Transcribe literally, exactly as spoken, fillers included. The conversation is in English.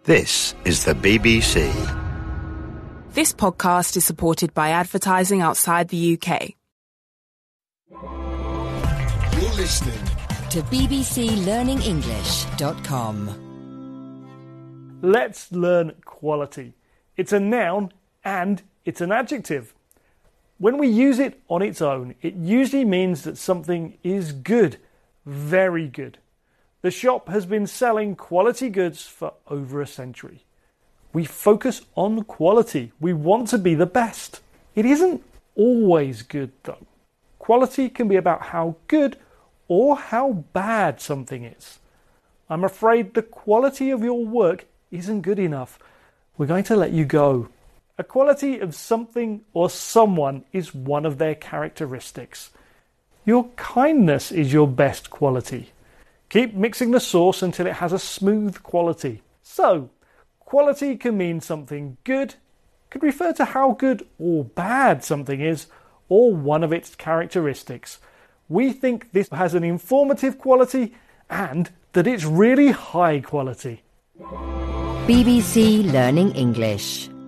This is the B B C. This podcast is supported by advertising outside the U K. You're listening to b b c learning english dot com. Let's learn quality. It's a noun and it's an adjective. When we use it on its own, it usually means that something is good, very good. The shop has been selling quality goods for over a century. We focus on quality. We want to be the best. It isn't always good, though. Quality can be about how good or how bad something is. I'm afraid the quality of your work isn't good enough. We're going to let you go. A quality of something or someone is one of their characteristics. Your kindness is your best quality. Keep mixing the sauce until it has a smooth quality. So, quality can mean something good, could refer to how good or bad something is, or one of its characteristics. We think this has an informative quality and that it's really high quality. B B C Learning English.